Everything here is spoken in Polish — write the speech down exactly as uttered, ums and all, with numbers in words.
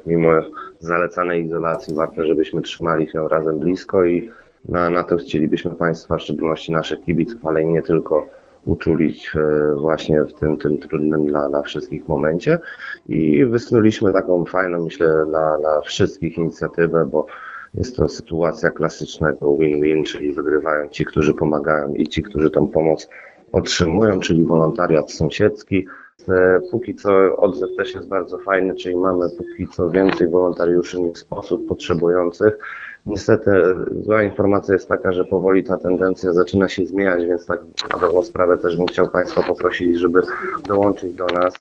mimo zalecanej izolacji warto, żebyśmy trzymali się razem blisko i na, na to chcielibyśmy Państwa, w szczególności naszych kibiców, ale i nie tylko, uczulić właśnie w tym, tym trudnym dla, dla wszystkich momencie. I wysnuliśmy taką fajną, myślę, dla, dla wszystkich inicjatywę, bo jest to sytuacja klasycznego win-win, czyli wygrywają ci, którzy pomagają i ci, którzy tą pomoc otrzymują, czyli wolontariat sąsiedzki. Póki co odzew też jest bardzo fajny, czyli mamy póki co więcej wolontariuszy niż osób potrzebujących. Niestety zła informacja jest taka, że powoli ta tendencja zaczyna się zmieniać, więc tak na dobrą sprawę też bym chciał Państwa poprosić, żeby dołączyć do nas.